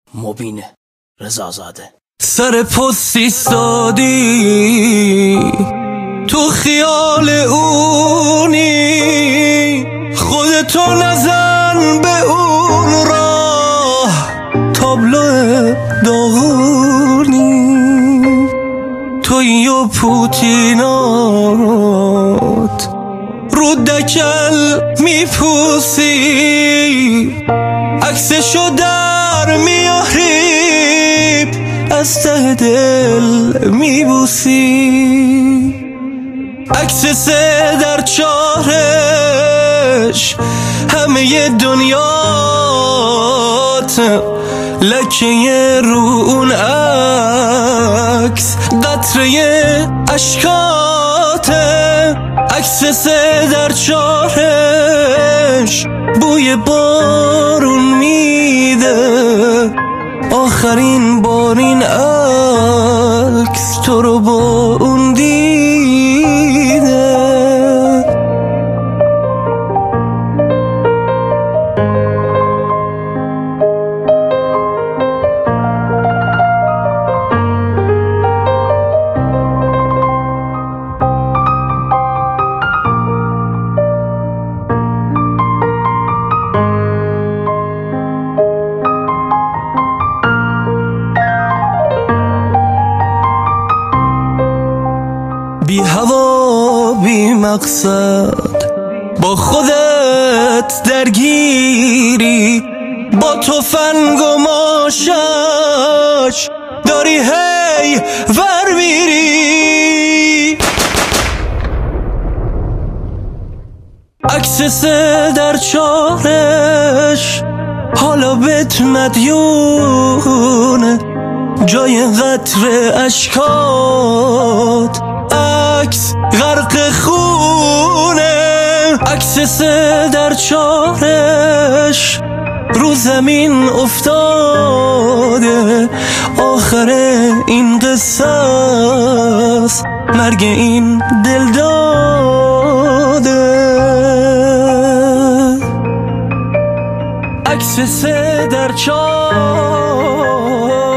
مبین رضازاده. سر پستی سادی تو خیال اونی، خودتو نزن به اون راه، تابلو داغونی توی و پوتینات رو دکل میپوسی، عکسشو در میاری از ته دل میبوسی، عکس سه در چارش همه دنیات، لکه رو اون عکس قطره اشکاته، عکس سه در چارش بوی بارون میده، آخرین بار این عکس تو رو با اون دیده. بی هوا بی مقصد با خودت درگیری، با تفنگ و ماشش داری هی ور میری، عکس سه در چارش حالا بهت مدیونه، جای قطر اشکات عکس غرق خونه، عکس سه در چارش رو زمین افتاده، آخر این قصه است مرگ این دل داده، عکس سه در چارش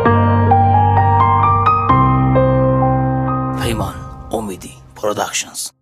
پیمان امیدی پروداکشنز.